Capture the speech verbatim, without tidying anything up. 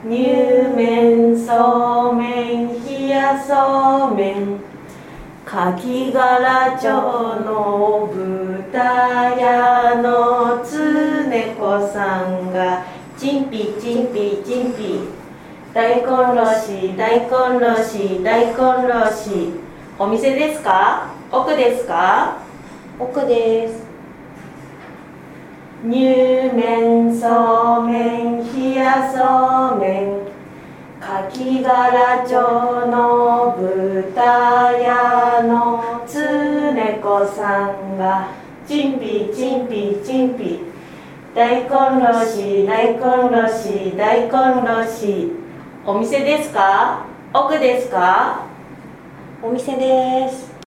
乳麺、そうめん、冷やそうめん、かき殻町の豚屋のつねこさんがチンピチンピチンピ、大根おろし、大根おろし、大根おろし。お店ですか？奥ですか？ 奥です。 乳麺、そうめん、冷やそうめん、かき殻町の豚屋のつねこさんがチンピチンピチンピ、大根おろし、大根おろし、大根おろし。お店ですか？奥ですか？ お店です。